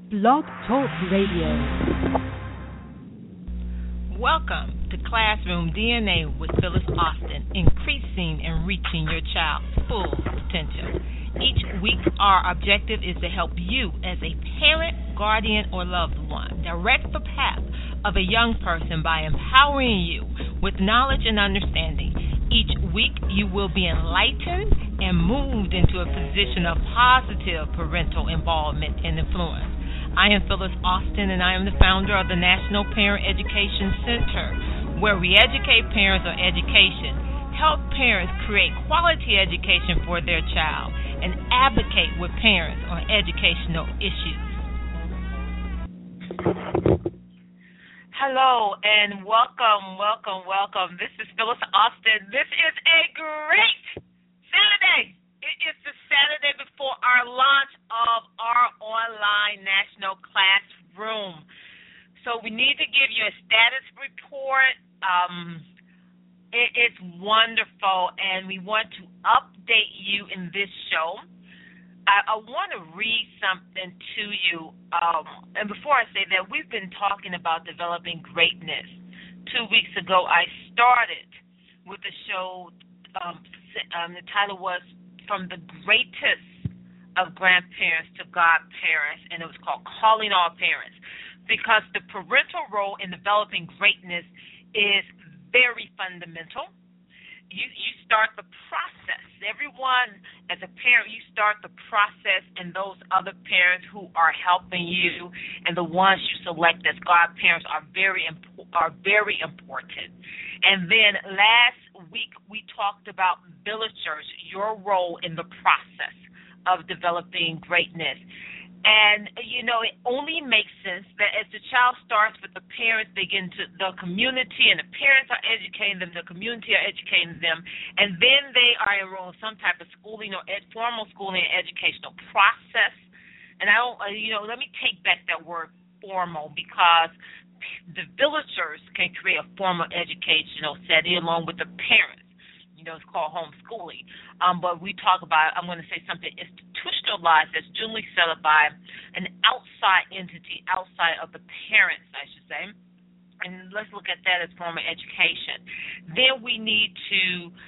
Blog Talk Radio. Welcome to Classroom DNA with Phyllis Austin, increasing and reaching your child's full potential. Each week, our objective is to help you as a parent, guardian, or loved one direct the path of a young person by empowering you with knowledge and understanding. Each week, you will be enlightened and moved into a position of positive parental involvement and influence. I am Phyllis Austin, and I am the founder of the National Parent Education Center, where we educate parents on education, help parents create quality education for their child, and advocate with parents on educational issues. Hello, and welcome. This is Phyllis Austin. This is a great Saturday. It is the Saturday before our launch of our online national classroom. So we need to give you a status report. It is wonderful, and we want to update you in this show. I want to read something to you. And before I say that, we've been talking about developing greatness. 2 weeks ago, I started with the show. The title was From the Greatest of Grandparents to Godparents, and it was called Calling All Parents, because the parental role in developing greatness is very fundamental. You start the process. Everyone, as a parent, you start the process, and those other parents who are helping you and the ones you select as godparents are very important. And then last week we talked about villagers, your role in the process of developing greatness. And, it only makes sense that as the child starts with the parents, they get into the community, and the parents are educating them, the community are educating them, and then they are enrolled in some type of schooling or formal schooling and educational process. And let me take back that word formal, because the villagers can create a formal educational setting along with the parents. It's called homeschooling. But we talk about, I'm going to say something institutionalized that's generally set up by an outside entity, outside of the parents, I should say. And let's look at that as formal education. Then we need to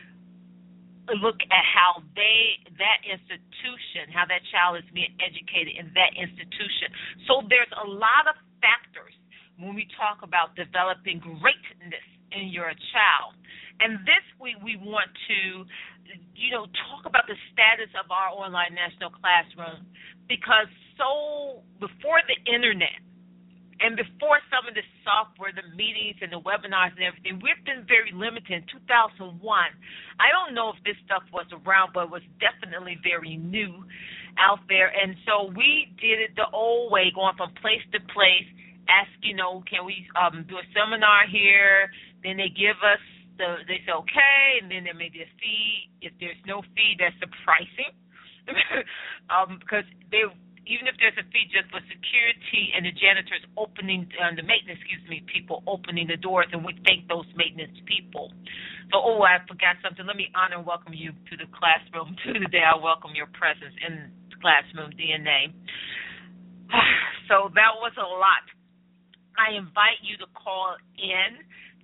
look at how that institution, how that child is being educated in that institution. So there's a lot of factors when we talk about developing greatness in your child. And this week we want to, talk about the status of our online national classroom, because before the internet and before some of the software, the meetings and the webinars and everything, we've been very limited. In 2001, I don't know if this stuff was around, but it was definitely very new out there. And so we did it the old way, going from place to place, ask, can we do a seminar here? Then they give us they say okay, and then there may be a fee. If there's no fee, that's surprising, because even if there's a fee just for security and the janitors opening, the maintenance, people opening the doors, and we thank those maintenance people. So, I forgot something. Let me honor and welcome you to the classroom today. I welcome your presence in Classroom DNA. So that was a lot. I invite you to call in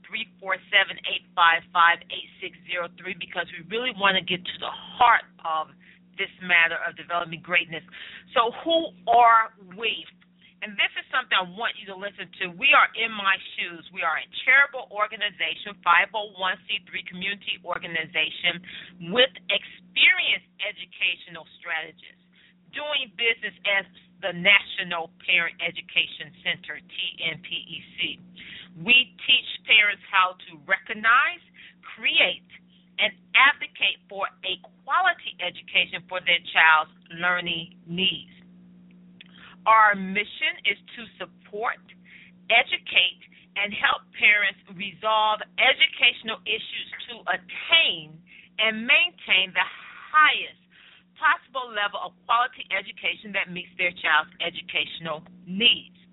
347-855-8603, because we really want to get to the heart of this matter of developing greatness. So who are we? And this is something I want you to listen to. We are In My Shoes. We are a charitable organization, 501c3 community organization with experienced educational strategists doing business as the National Parent Education Center, TNPEC. We teach parents how to recognize, create, and advocate for a quality education for their child's learning needs. Our mission is to support, educate, and help parents resolve educational issues to attain and maintain the highest possible level of quality education that meets their child's educational needs.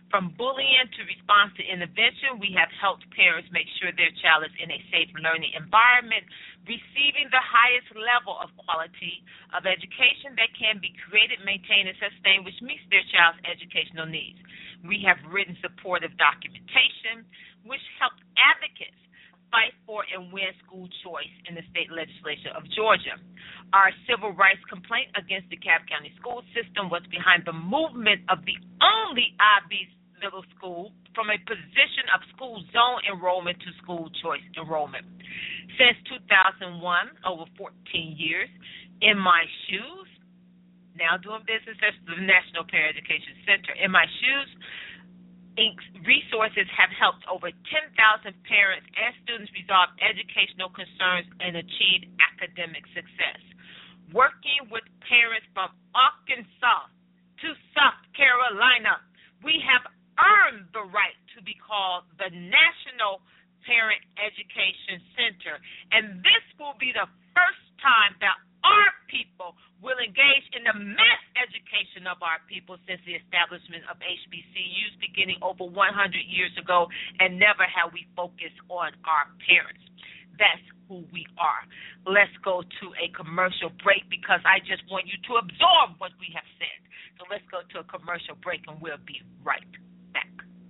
From bullying to response to intervention, we have helped parents make sure their child is in a safe learning environment, receiving the highest level of quality of education that can be created, maintained, and sustained, which meets their child's educational needs. We have written supportive documentation, which helped advocates fight for and win school choice in the state legislature of Georgia. Our civil rights complaint against the Cobb County school system was behind the movement of the only IB middle school from a position of school zone enrollment to school choice enrollment. Since 2001, over 14 years, In My Shoes, now doing business at the National Parent Education Center. In My Shoes, Inc.'s resources have helped over 10,000 parents and students resolve educational concerns and achieve academic success. Working with parents from Arkansas to South Carolina, we have earned the right to be called the National Parent Education Center. And this will be the first time that our people will engage in the mass education of our people since the establishment of HBCUs beginning over 100 years ago, and never have we focused on our parents. That's who we are. Let's go to a commercial break because I just want you to absorb what we have said. So let's go to a commercial break and we'll be right back.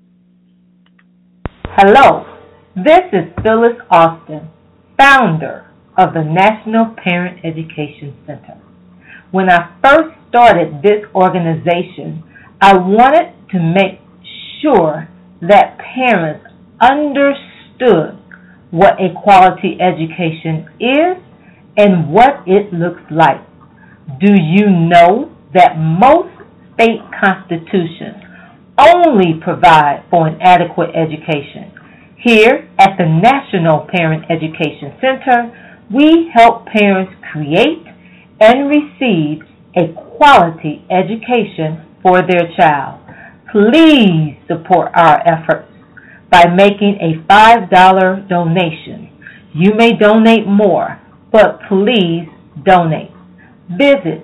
Hello, this is Phyllis Austin, founder of the National Parent Education Center. When I first started this organization, I wanted to make sure that parents understood what a quality education is and what it looks like. Do you know that most state constitutions only provide for an adequate education? Here at the National Parent Education Center, we help parents create and receive a quality education for their child. Please support our efforts by making a $5 donation. You may donate more, but please donate. Visit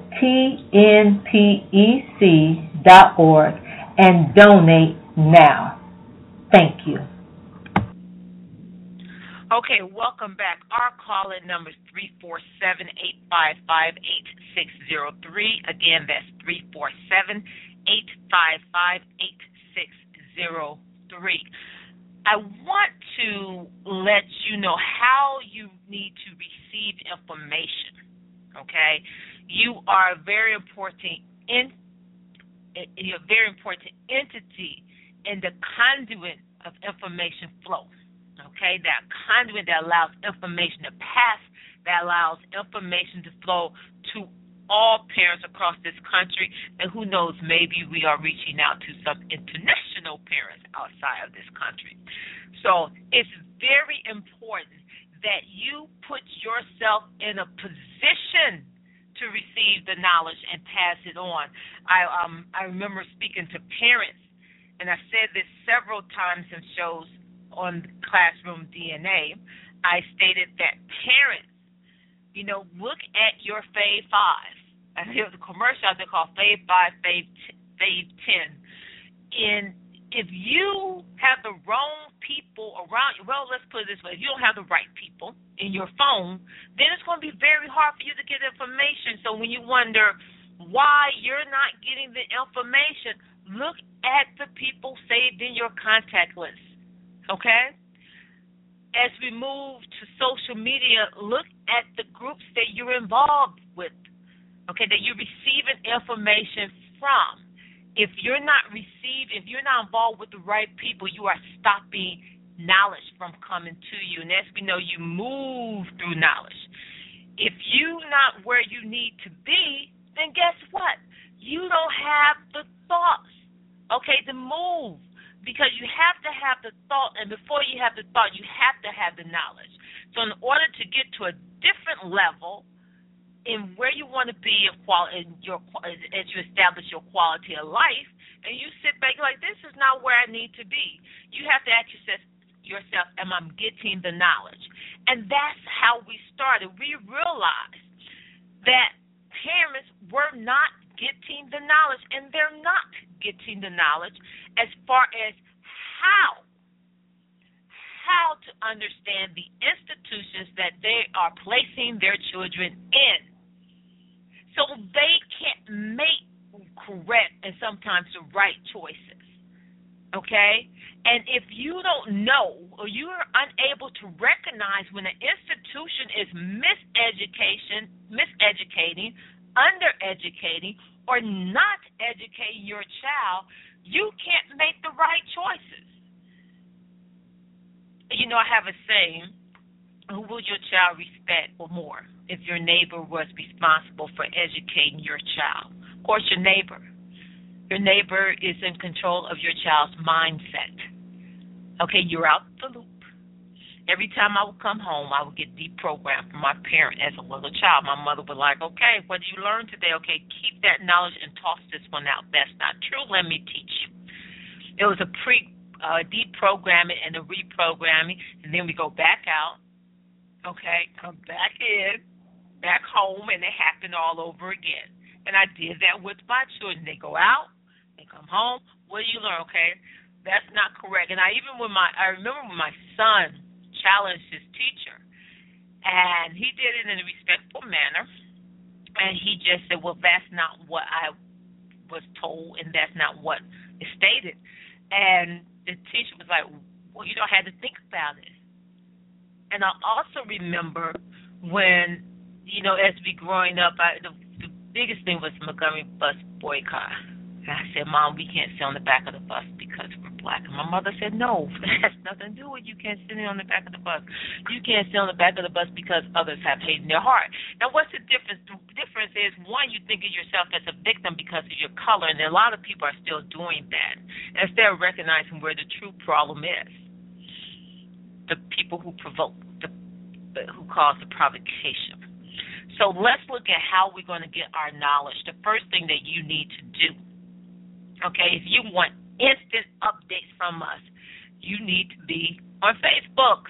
tnpec.org and donate now. Thank you. Okay, welcome back. Our call-in number is 347-855-8603. Again, that's 347-855-8603. I want to let you know how you need to receive information, okay? You are a very important entity in the conduit of information flow. Okay, that conduit that allows information to pass, that allows information to flow to all parents across this country, and who knows, maybe we are reaching out to some international parents outside of this country. So it's very important that you put yourself in a position to receive the knowledge and pass it on. I remember speaking to parents, and I've said this several times in shows on Classroom DNA. I stated that parents, look at your Fave 5. And there's a commercial out there called Fave 5, Fave 10. And if you have the wrong people around you, well, let's put it this way, if you don't have the right people in your phone, then it's going to be very hard for you to get information. So when you wonder why you're not getting the information, look at the people saved in your contact list. Okay? As we move to social media, look at the groups that you're involved with, okay, that you're receiving information from. If you're not involved with the right people, you are stopping knowledge from coming to you. And as we know, you move through knowledge. If you're not where you need to be, then guess what? You don't have the thoughts, okay, to move. Because you have to have the thought, and before you have the thought, you have to have the knowledge. So in order to get to a different level in where you want to be as you establish your quality of life, and you sit back, you're like, this is not where I need to be. You have to ask yourself, am I getting the knowledge? And that's how we started. We realized that parents were not getting the knowledge, and they're not getting the knowledge as far as how to understand the institutions that they are placing their children in, so they can make correct and sometimes the right choices. Okay? And if you don't know or you are unable to recognize when an institution is miseducating, undereducating, or not educating your child, you can't make the right choices. You know, I have a saying, who will your child respect or more if your neighbor was responsible for educating your child? Of course, your neighbor. Your neighbor is in control of your child's mindset. Okay, you're out the loop. Every time I would come home, I would get deprogrammed from my parent as a little child. My mother would like, okay, what did you learn today? Okay, keep that knowledge and toss this one out. That's not true. Let me teach you. It was a deprogramming and a reprogramming, and then we go back out, okay, come back in, back home, and it happened all over again. And I did that with my children. They go out, they come home. What do you learn? Okay, that's not correct. And I remember when my son challenged his teacher, and he did it in a respectful manner, and he just said, well, that's not what I was told, and that's not what is stated. And the teacher was like, well, you know, I had to think about it. And I also remember when, you know, as we growing up, the biggest thing was Montgomery bus boycott. And I said, Mom, we can't sit on the back of the bus because we're black. And my mother said, no, that has nothing to do with you can't sit on the back of the bus. You can't sit on the back of the bus because others have hate in their heart. Now, what's the difference? The difference is, one, you think of yourself as a victim because of your color, and a lot of people are still doing that instead of recognizing where the true problem is. The people who provoke, who cause the provocation. So let's look at how we're going to get our knowledge. The first thing that you need to do, okay, if you want instant updates from us, you need to be on Facebook.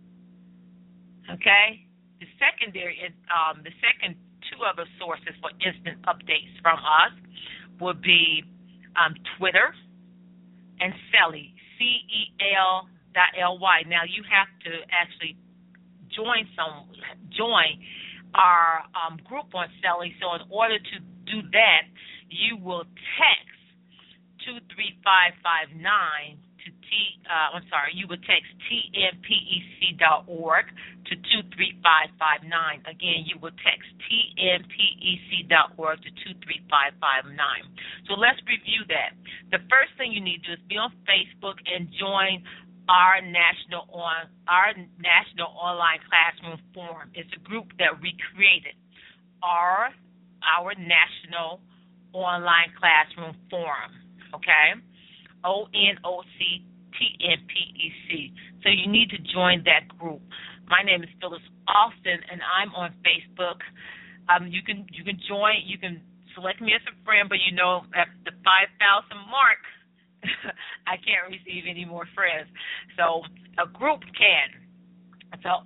Okay? The second two other sources for instant updates from us would be Twitter and Celly, CEL.ly. Now you have to actually join our group on Celly. So in order to do that, you will text 23559 to you would text tnpec.org to 23559. Again, you would text tnpec.org to 23559. So let's review that. The first thing you need to do is be on Facebook and join our national online classroom forum. It's a group that we created, our national online classroom forum. Okay, ONOCTNPEC. So you need to join that group. My name is Phyllis Austin, and I'm on Facebook. You can join. You can select me as a friend, but you know at the 5,000 mark, I can't receive any more friends. So a group can. So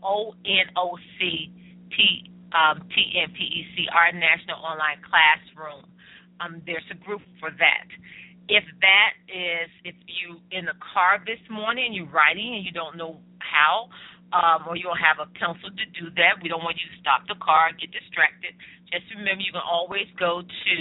ONOCTNPEC, our national online classroom. There's a group for that. If you in the car this morning and you're writing and you don't know how, or you don't have a pencil to do that, we don't want you to stop the car and get distracted. Just remember, you can always go to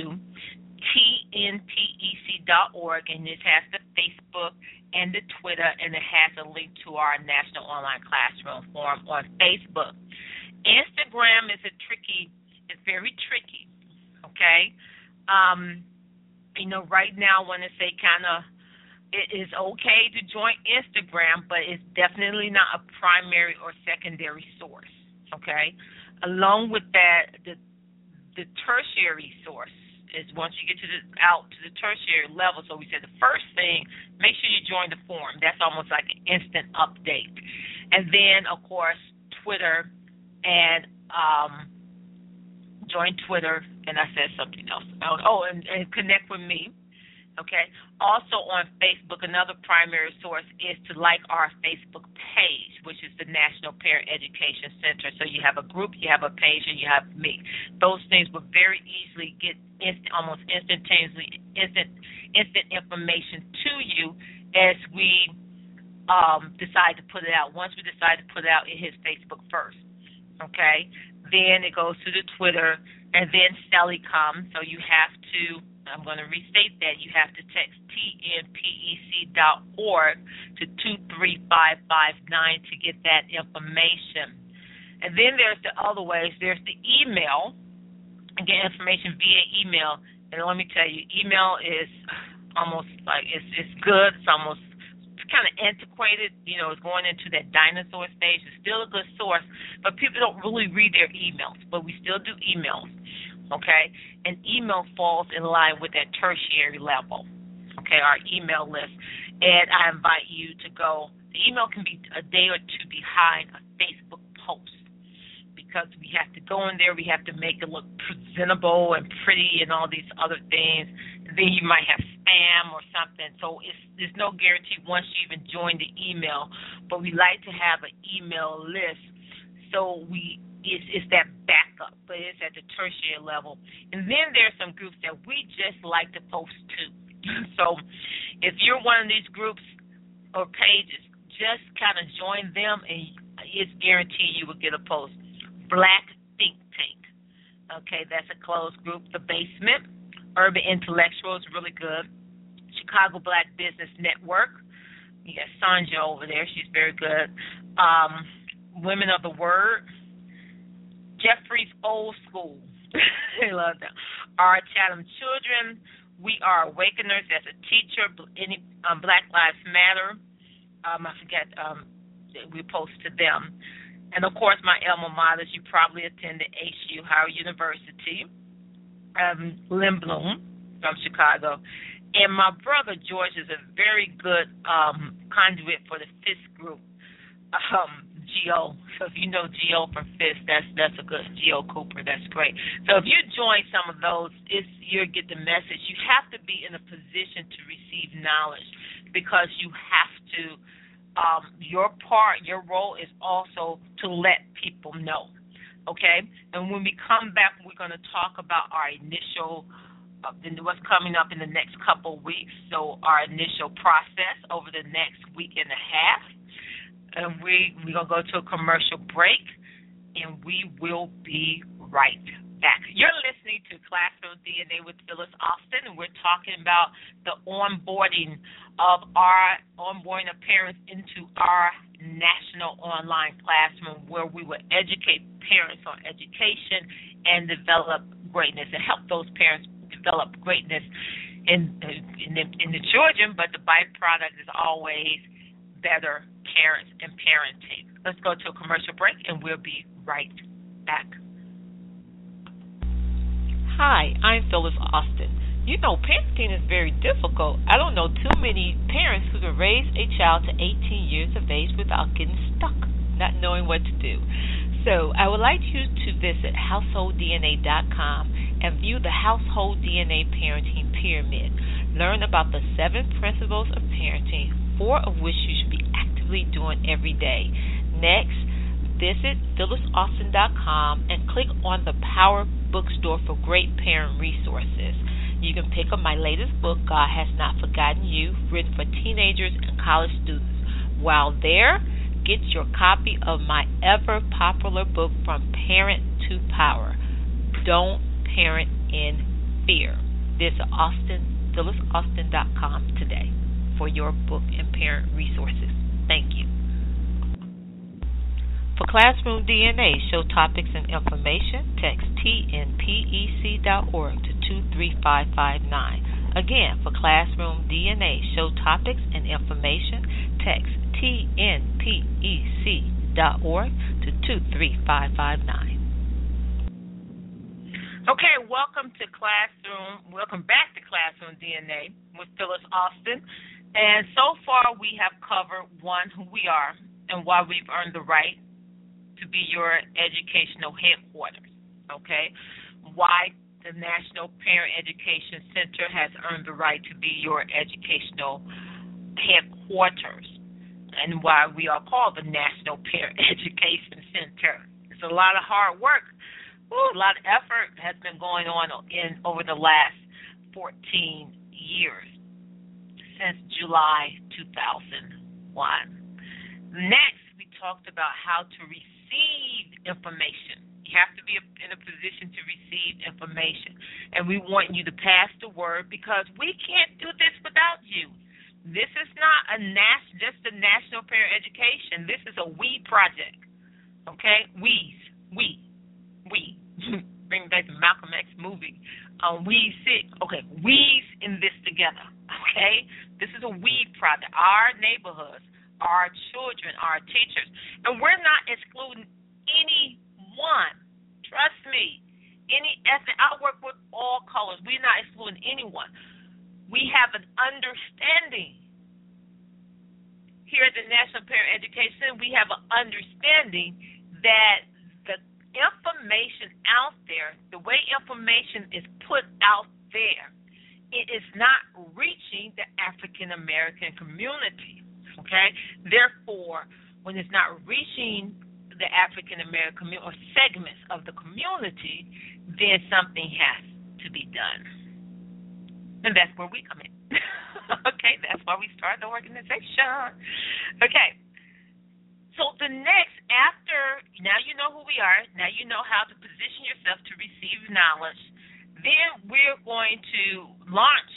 tnpec.org, and it has the Facebook and the Twitter, and it has a link to our National Online Classroom forum on Facebook. Instagram is very tricky, okay? You know, right now I want to say it is okay to join Instagram, but it's definitely not a primary or secondary source, okay? Along with that, the tertiary source is once you get out to the tertiary level. So we said the first thing, make sure you join the forum. That's almost like an instant update. And then, of course, Twitter and join Twitter, and I said something else. And connect with me, Okay. Also on Facebook, another primary source is to like our Facebook page, which is the National Parent Education Center. So you have a group, you have a page, and you have me. Those things will very easily get almost instantaneously, instant information to you as we decide to put it out. Once we decide to put it out, it hits Facebook first. Okay. Then it goes to the Twitter, and then Sally comes. So you have to. I'm going to restate that. You have to text tnpec.org to 23559 to get that information. And then there's the other ways. There's the email. Get information via email. And let me tell you, email is almost like it's good. It's almost kind of antiquated. You know, it's going into that dinosaur stage. It's still a good source, but people don't really read their emails. But we still do emails. Okay, and email falls in line with that tertiary level, okay, our email list. And I invite you to go. The email can be a day or two behind a Facebook post because we have to go in there, we have to make it look presentable and pretty and all these other things. And then you might have spam or something. So there's no guarantee once you even join the email, but we like to have an email list so it's that backup, but it's at the tertiary level. And then there's some groups that we just like to post to. So if you're one of these groups or pages, just kind of join them, and it's guaranteed you will get a post. Black Think Tank, okay, that's a closed group. The Basement, Urban Intellectuals, really good. Chicago Black Business Network, you got Sanja over there, she's very good. Women of the Word, Jeffrey's Old School. I love that. Our Chatham Children. We are Awakeners as a teacher. Black Lives Matter. I forget. We post to them. And, of course, my alma maters. You probably attended HU, Howard University. Lynn Bloom from Chicago. And my brother, George, is a very good conduit for the FIST group. Geo. So if you know Geo from FIST, that's a good Geo Cooper. That's great. So if you join some of those, you'll get the message. You have to be in a position to receive knowledge because you have to. Your role is also to let people know. Okay. And when we come back, we're going to talk about our initial. What's coming up in the next couple of weeks. So our initial process over the next week and a half. And we're going to go to a commercial break, and we will be right back. You're listening to Classroom DNA with Phyllis Austin, and we're talking about the onboarding of parents into our national online classroom where we will educate parents on education and develop greatness and help those parents develop greatness in the children, but the byproduct is always better parents and parenting. Let's go to a commercial break, and we'll be right back. Hi, I'm Phyllis Austin. You know, parenting is very difficult. I don't know too many parents who can raise a child to 18 years of age without getting stuck, not knowing what to do. So I would like you to visit householddna.com and view the Household DNA Parenting Pyramid. Learn about the 7 principles of parenting, 4 of which you should be actively doing every day. Next, visit phyllisaustin.com and click on the Power Bookstore for great parent resources. You can pick up my latest book, God Has Not Forgotten You, written for teenagers and college students. While there, get your copy of my ever-popular book, From Parent to Power, Don't Parent in Fear. Visit phyllisaustin.com today for your book and parent resources. Thank you. For Classroom DNA, show topics and information, text tnpec.org to 23559. Again, for Classroom DNA, show topics and information, text tnpec.org to 23559. Okay, welcome back to Classroom DNA with Phyllis Austin. And so far we have covered, 1, who we are and why we've earned the right to be your educational headquarters, okay? Why the National Parent Education Center has earned the right to be your educational headquarters, and why we are called the National Parent Education Center. It's a lot of hard work. A lot of effort has been going on over the last 14 years, since July 2001. Next, we talked about how to receive information. You have to be in a position to receive information, and we want you to pass the word, because we can't do this without you. This is not just a National Parent Education. This is a we project, okay? We. Bring back the Malcolm X movie. We sit. Okay, we's in this together, okay? This is a we project. Our neighborhoods, our children, our teachers, and we're not excluding anyone. Trust me. Any ethnic. I work with all colors. We're not excluding anyone. We have an understanding here at the National Parent Education. We have an understanding that the information out there, the way information is put out there, it is not reaching the African American community. Okay? Therefore, when it's not reaching the African American community or segments of the community, then something has to be done. And that's where we come in. Okay, that's why we started the organization. Okay. So the next, after, now you know who we are, now you know how to position yourself to receive knowledge, then we're going to launch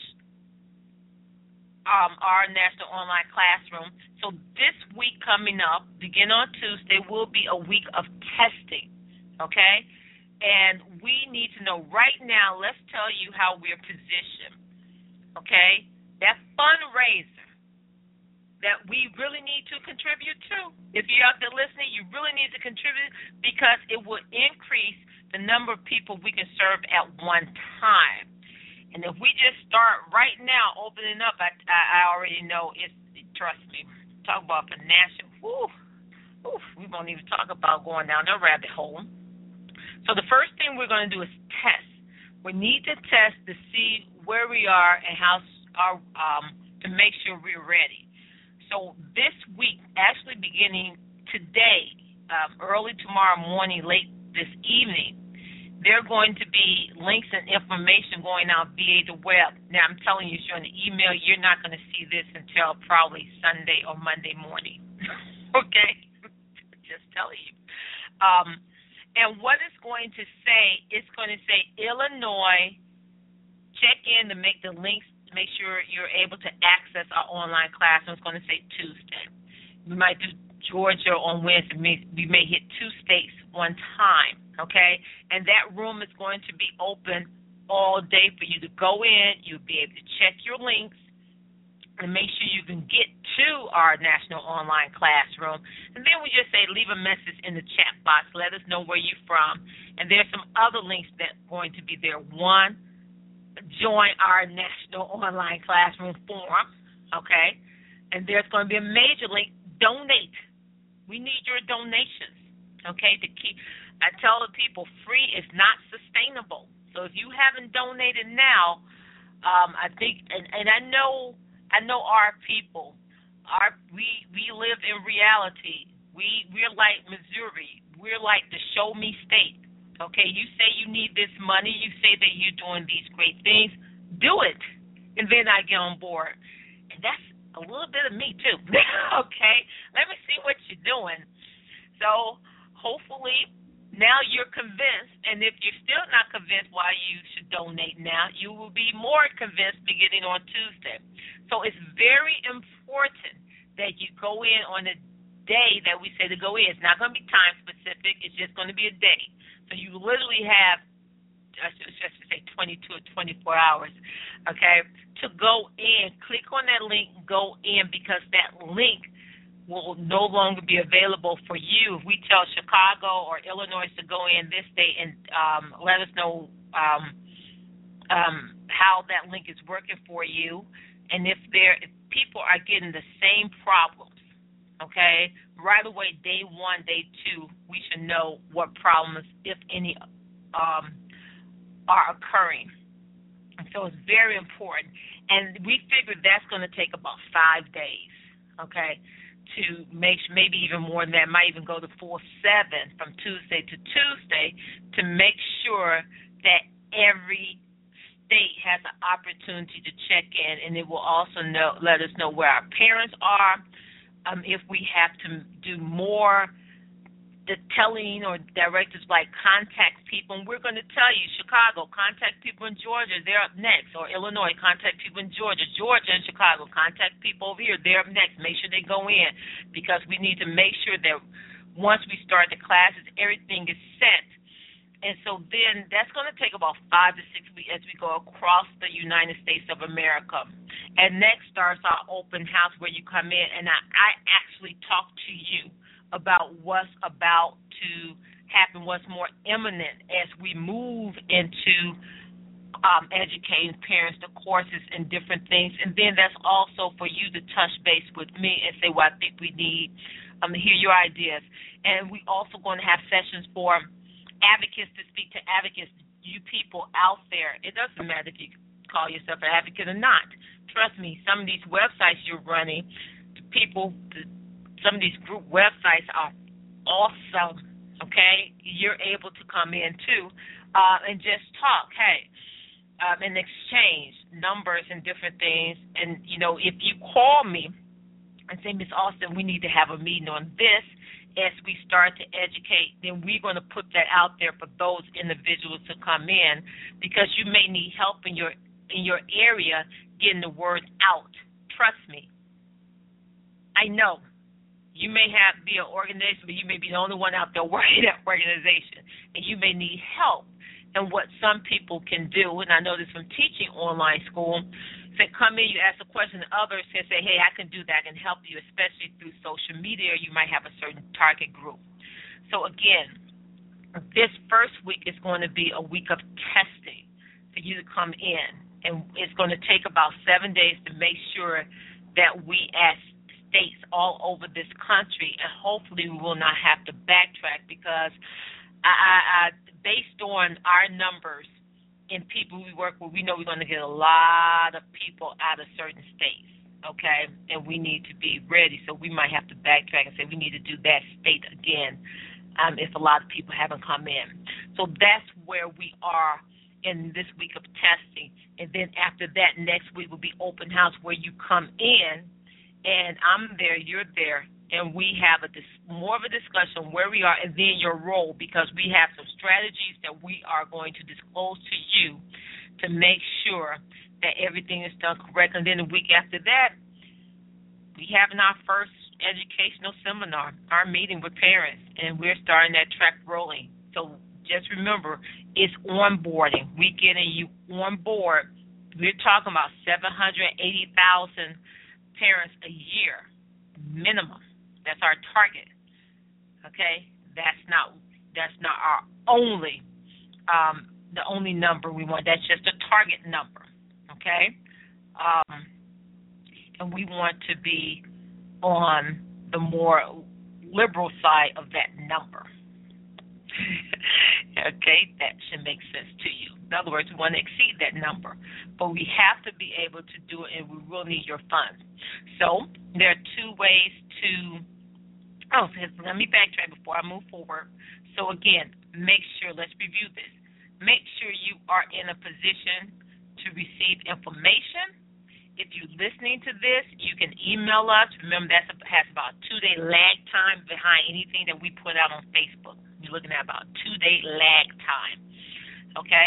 our National Online Classroom. So this week coming up, begin on Tuesday, will be a week of testing, okay? And we need to know right now, let's tell you how we're positioned, okay? That fundraiser that we really need to contribute to. If you're out there listening, you really need to contribute, because it will increase the number of people we can serve at one time. And if we just start right now opening up, I already know it's, trust me, talk about financial, we won't even talk about going down the rabbit hole. So the first thing we're going to do is test. We need to test to see where we are and how to make sure we're ready. So this week, actually beginning today, early tomorrow morning, late this evening, there are going to be links and information going out via the web. Now, I'm telling you, if you're on the email, you're not going to see this until probably Sunday or Monday morning. Okay? Just telling you. And what it's going to say, it's going to say Illinois, check in to make the links, to make sure you're able to access our online classroom. It's going to say Tuesday. We might do Georgia on Wednesday. We may hit 2 states one time, okay? And that room is going to be open all day for you to go in. You'll be able to check your links and make sure you can get to our National Online Classroom. And then we just say leave a message in the chat box. Let us know where you're from. And there's some other links that are going to be there. One, join our National Online Classroom forum, okay? And there's going to be a major link, donate. We need your donations, okay? I tell the people, free is not sustainable. So if you haven't donated now, I think, and I know our people. We live in reality. We're like Missouri. We're like the show me state. Okay, you say you need this money. You say that you're doing these great things. Do it, and then I get on board. And that's a little bit of me too. Okay, let me see what you're doing. So hopefully now you're convinced, and if you're still not convinced why you should donate now, you will be more convinced beginning on Tuesday. So it's very important that you go in on a day that we say to go in. It's not going to be time specific. It's just going to be a day. So you literally have, just to say 22 or 24 hours, okay, to go in. Click on that link, go in, because that link will no longer be available for you. If we tell Chicago or Illinois to go in this day and let us know how that link is working for you, and if people are getting the same problems, okay, right away, day 1, day 2, we should know what problems, if any, are occurring. And so it's very important. And we figured that's going to take about 5 days, okay, to make maybe even more than that, might even go to 4/7 from Tuesday to Tuesday to make sure that every state has an opportunity to check in, and it will also let us know where our parents are, if we have to do more the telling or directives like contact people, and we're going to tell you, Chicago, contact people in Georgia, they're up next, or Illinois, contact people in Georgia, Georgia and Chicago, contact people over here, they're up next. Make sure they go in, because we need to make sure that once we start the classes, everything is set. And so then that's going to take about 5 to 6 weeks as we go across the United States of America. And next starts our open house, where you come in, and I actually talk to you about what's about to happen, what's more imminent as we move into educating parents, the courses and different things. And then that's also for you to touch base with me and say, well, I think we need to hear your ideas. And we also going to have sessions for advocates to speak to advocates, you people out there. It doesn't matter if you call yourself an advocate or not. Trust me, some of these websites you're running, some of these group websites are awesome, okay? You're able to come in, too, and just talk, and exchange numbers and different things. And, if you call me and say, Ms. Austin, we need to have a meeting on this as we start to educate, then we're going to put that out there for those individuals to come in, because you may need help in your area getting the word out. Trust me. I know. You may be an organization, but you may be the only one out there working that organization, and you may need help. And what some people can do, and I know this from teaching online school, say come in, you ask a question, and others can say, hey, I can do that, I can help you, especially through social media. You might have a certain target group. So, again, this first week is going to be a week of testing for you to come in, and it's going to take about 7 days to make sure that we as states all over this country, and hopefully we will not have to backtrack, because I based on our numbers and people we work with, we know we're going to get a lot of people out of certain states, okay, and we need to be ready. So we might have to backtrack and say we need to do that state again if a lot of people haven't come in. So that's where we are in this week of testing, and then after that, next week will be open house, where you come in and I'm there, you're there, and we have more of a discussion where we are, and then your role, because we have some strategies that we are going to disclose to you to make sure that everything is done correct. And then the week after that, we having our first educational seminar, our meeting with parents, and we're starting that track rolling. So just remember, it's onboarding. We getting you on board. We're talking about 780,000 parents a year minimum. That's our target. Okay, that's not our only the only number we want. That's just a target number. Okay, and we want to be on the more liberal side of that number. Okay, that should make sense to you. In other words, we want to exceed that number, but we have to be able to do it, and we will need your funds. So there are two ways to. Let me backtrack before I move forward. So again, make sure. Let's review this. Make sure you are in a position to receive information. If you're listening to this, you can email us. Remember, that has about a 2-day lag time behind anything that we put out on Facebook. You're looking at about a 2-day lag time. Okay?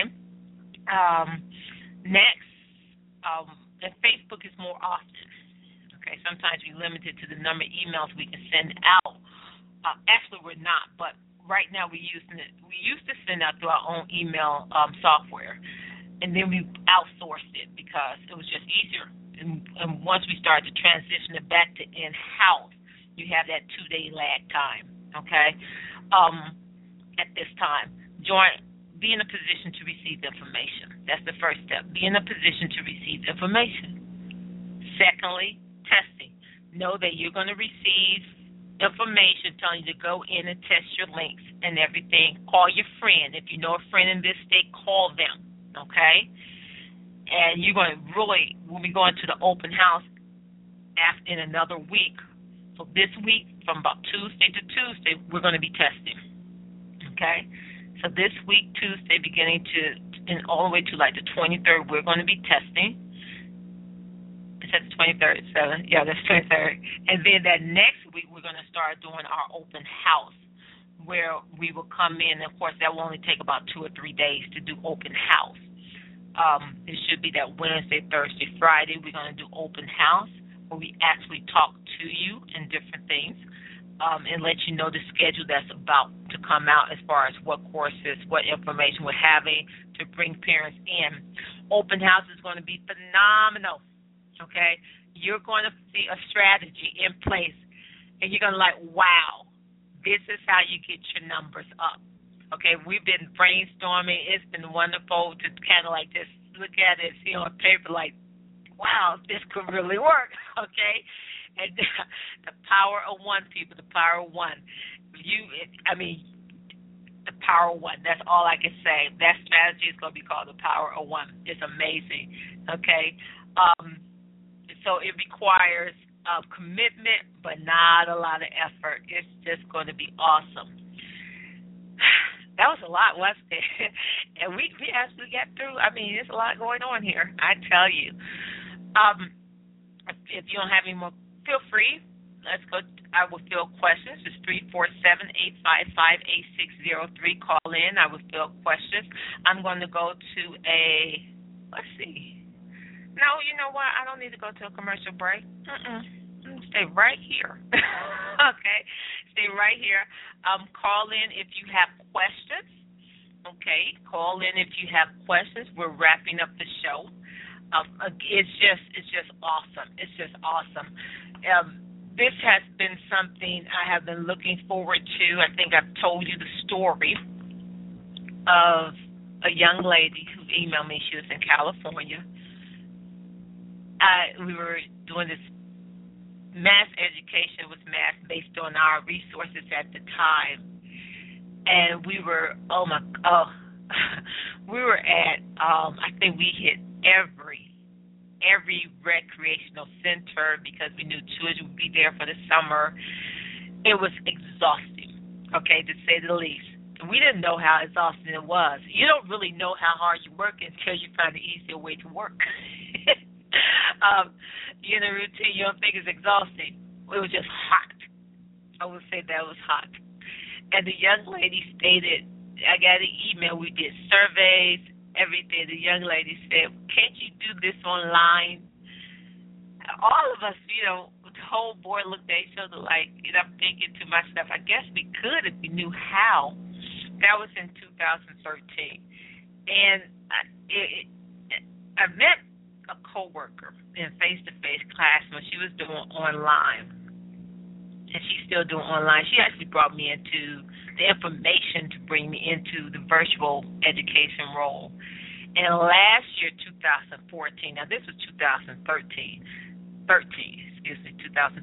Next, and Facebook is more often. Okay, sometimes we're limited to the number of emails we can send out. Actually, we're not, but right now we used to send out through our own email software, and then we outsourced it because it was just easier. And once we started to transition it back to in-house, you have that 2-day lag time. Okay, at this time, be in a position to receive information. That's the first step. Be in a position to receive information. Secondly, testing. Know that you're going to receive information telling you to go in and test your links and everything. Call your friend. If you know a friend in this state, call them, okay? And you're going to really, we'll be going to the open house in another week. So this week, from about Tuesday to Tuesday, we're going to be testing, okay? So this week, Tuesday, beginning to, and all the way to like the 23rd, we're going to be testing. Is that the 23rd? Yeah, that's 23rd. And then that next week, we're going to start doing our open house, where we will come in. And of course, that will only take about 2 or 3 days to do open house. It should be that Wednesday, Thursday, Friday, we're going to do open house, where we actually talk to you and different things, and let you know the schedule that's about to come out as far as what courses, what information we're having to bring parents in. Open house is going to be phenomenal, okay? You're going to see a strategy in place, and you're going to like, wow, this is how you get your numbers up, okay? We've been brainstorming. It's been wonderful to kind of like just look at it, see on paper like, wow, this could really work, okay? And the power of one, people, the power of one. The power of one. That's all I can say. That strategy is going to be called the power of one. It's amazing, okay? So it requires commitment, but not a lot of effort. It's just going to be awesome. That was a lot, wasn't it? And we actually got through. I mean, there's a lot going on here, I tell you. If you don't have any more, feel free. Let's go. I will field questions. It's 347-855-8603. Call in. I will field questions. I'm going to go to let's see. No, you know what? I don't need to go to a commercial break. Stay right here. Okay? Stay right here. Call in if you have questions. Okay? Call in if you have questions. We're wrapping up the show. It's just awesome. It's just awesome. This has been something I have been looking forward to. I think I've told you the story of a young lady who emailed me. She was in California. We were doing this mass education with math based on our resources at the time, and we were we were at I think we hit every recreational center because we knew children would be there for the summer. It was exhausting, okay, to say the least. We didn't know how exhausting it was. You don't really know how hard you work until you find an easier way to work. You're in a routine, you don't think it's exhausting. It was just hot. I would say that was hot. And the young lady stated, I got an email, we did surveys, everything. The young lady said, can't you do this online? All of us, the whole board looked at each other like, I'm thinking to myself, I guess we could if we knew how. That was in 2013. And I met a coworker in face-to-face class when she was doing online. And she's still doing online. She actually brought me into the information to bring me into the virtual education role. And last year, 2014, now this was 2013, 2014,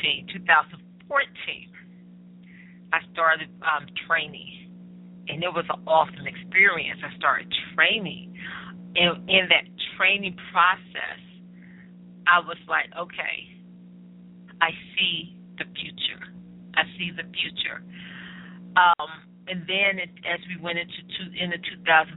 I started training. And it was an awesome experience. I started training. And in that training process, I was like, okay, I see the future. I see the future. And then as we went into 2014,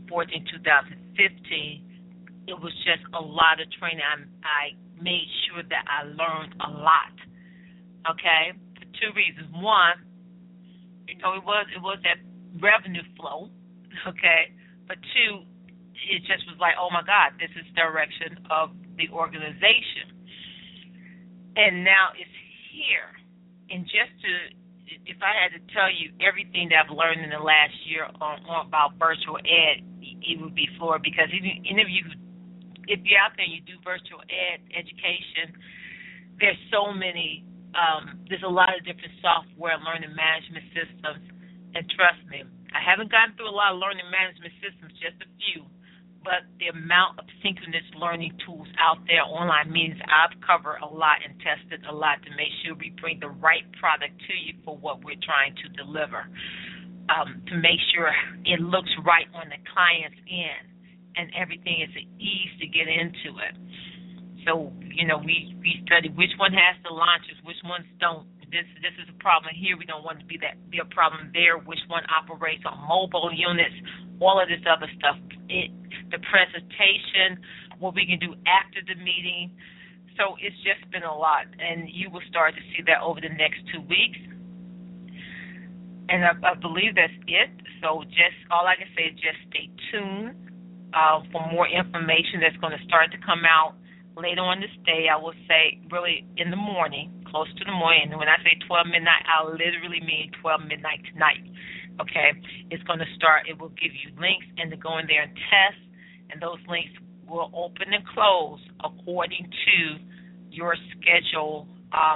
2015, it was just a lot of training. I made sure that I learned a lot, okay, for two reasons. One, it was that revenue flow, okay, but two, it just was like, oh, my God, this is the direction of the organization. And now it's here. And if I had to tell you everything that I've learned in the last year about virtual ed, it would be floored, because if you're out there and you do virtual ed education, there's so many, there's a lot of different software and learning management systems, and trust me, I haven't gotten through a lot of learning management systems, just a few, but the amount of synchronous learning tools out there, online meetings, I've covered a lot and tested a lot to make sure we bring the right product to you for what we're trying to deliver, to make sure it looks right on the client's end and everything is an ease to get into it. So, we study which one has the launches, which ones don't. This is a problem here. We don't want to be a problem there. Which one operates on mobile units, all of this other stuff. The presentation, what we can do after the meeting. So it's just been a lot, and you will start to see that over the next 2 weeks. And I believe that's it. So just all I can say is just stay tuned for more information that's going to start to come out later on this day. I will say really in the morning, close to the morning. And when I say 12 midnight, I literally mean 12 midnight tonight. Okay? It's going to start. It will give you links and to go in there and test. And those links will open and close according to your scheduled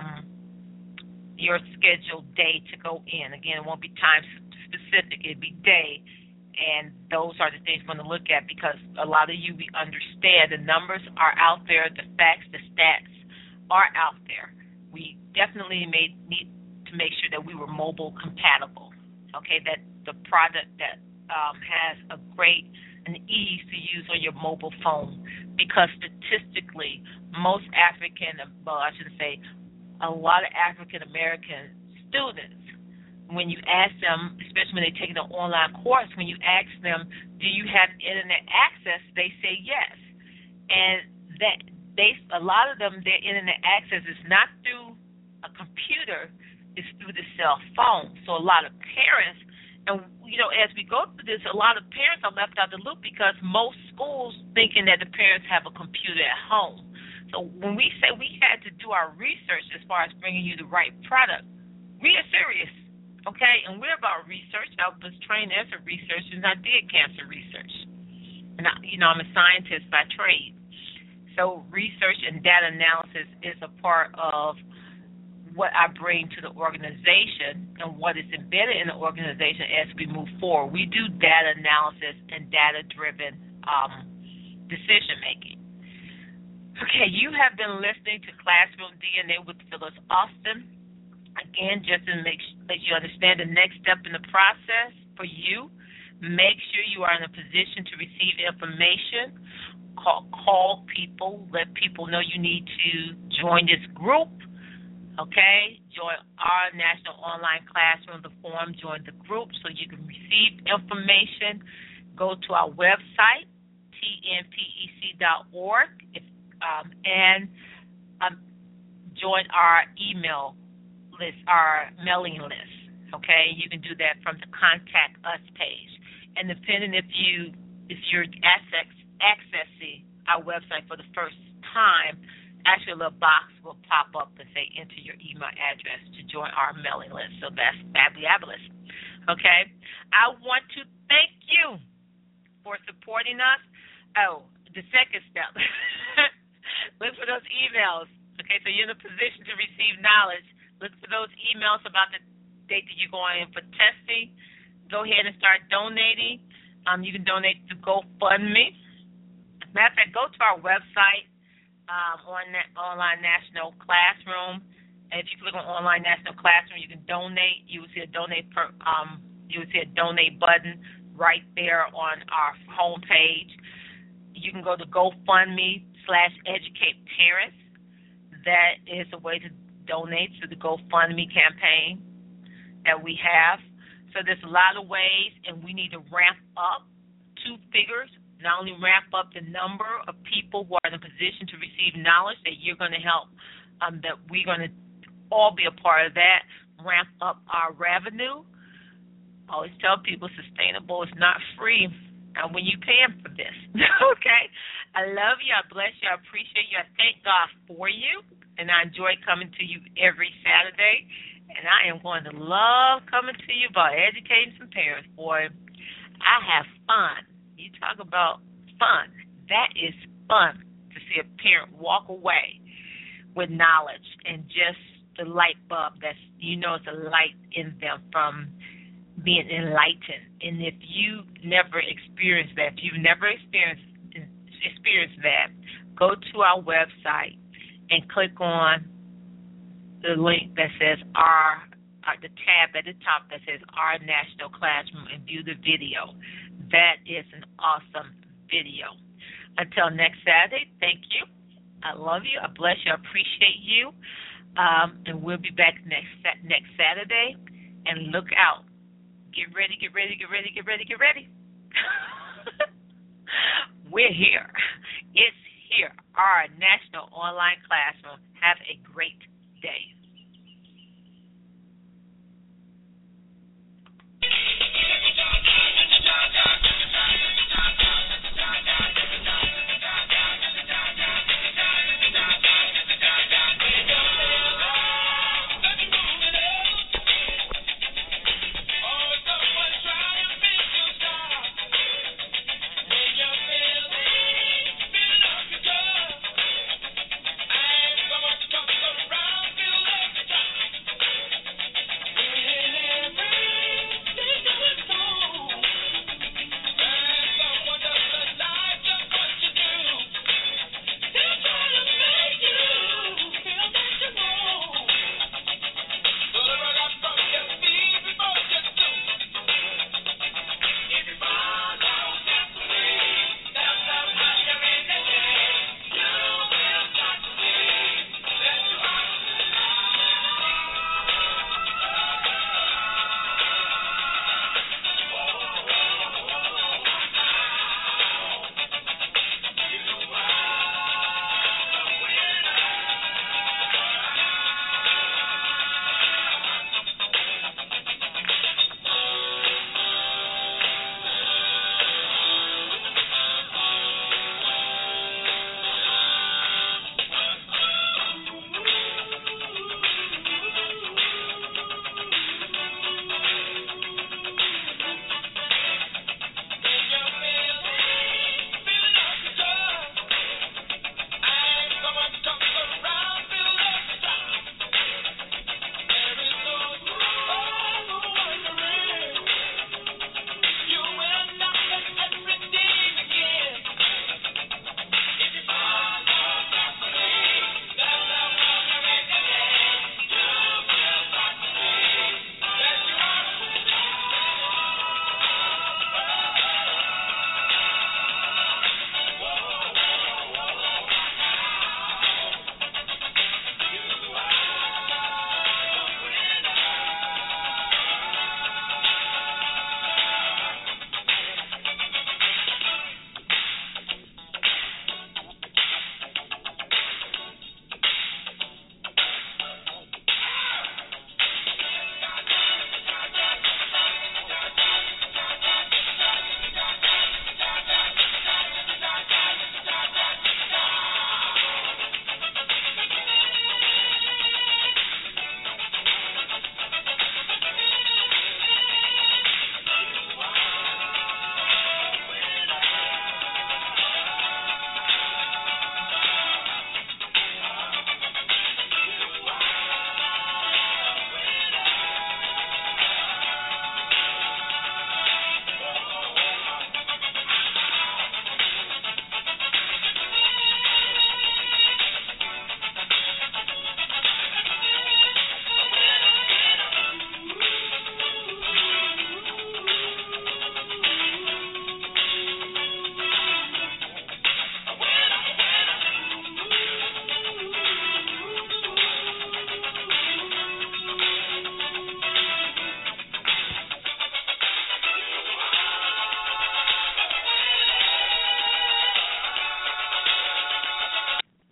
day to go in. Again, it won't be time specific. It'll be day. And those are the things we're going to look at because a lot of you, we understand the numbers are out there, the facts, the stats are out there. We definitely need to make sure that we were mobile compatible, okay, that the product that has a great and ease to use on your mobile phone because statistically, most a lot of African-American students, when you ask them, especially when they're taking an online course, when you ask them, do you have internet access, they say yes. And that a lot of them, their internet access is not through a computer, it's through the cell phone. So a lot of parents, and as we go through this, a lot of parents are left out of the loop because most schools thinking that the parents have a computer at home. So when we say we had to do our research as far as bringing you the right product, we are serious. Okay, and we're about research. I was trained as a researcher, and I did cancer research. And I'm a scientist by trade. So research and data analysis is a part of what I bring to the organization and what is embedded in the organization as we move forward. We do data analysis and data-driven decision making. Okay, you have been listening to Classroom DNA with Phyllis Austin. Again, just to let you understand the next step in the process for you, make sure you are in a position to receive information. Call people, let people know you need to join this group. Okay, join our National Online Classroom, the forum, join the group so you can receive information. Go to our website, tnpec.org, and join our email list, our mailing list. Okay, you can do that from the Contact Us page. And depending if you're accessing our website for the first time, actually a little box will pop up and say enter your email address to join our mailing list. So that's fabulous. Okay, I want to thank you for supporting us. Oh, the second step, look for those emails. Okay, so you're in a position to receive knowledge. Look for those emails about the date that you're going in for testing. Go ahead and start donating. You can donate to GoFundMe. Matter of fact, go to our website on Online National Classroom. And if you click on Online National Classroom, you can donate. You will see a donate button right there on our homepage. You can go to GoFundMe/Educate Parents. That is a way to donate to the GoFundMe campaign that we have. So there's a lot of ways, and we need to ramp up 2 figures, not only ramp up the number of people who are in a position to receive knowledge that you're going to help, that we're going to all be a part of that, ramp up our revenue. I always tell people sustainable is not free when you're paying for this. Okay? I love you. I bless you. I appreciate you. I thank God for you. And I enjoy coming to you every Saturday. And I am going to love coming to you about educating some parents. Boy, I have fun. You talk about fun. That is fun to see a parent walk away with knowledge and just the light bulb that's, it's a light in them from being enlightened. And if you never experienced that, if you've never experienced experience that, go to our website and click on the link that says the tab at the top that says Our National Classroom and view the video. That is an awesome video. Until next Saturday, thank you. I love you. I bless you. I appreciate you. And we'll be back next Saturday. And look out. Get ready, get ready, get ready, get ready, get ready. We're here. It's here. Our National Online Classroom. Have a great day.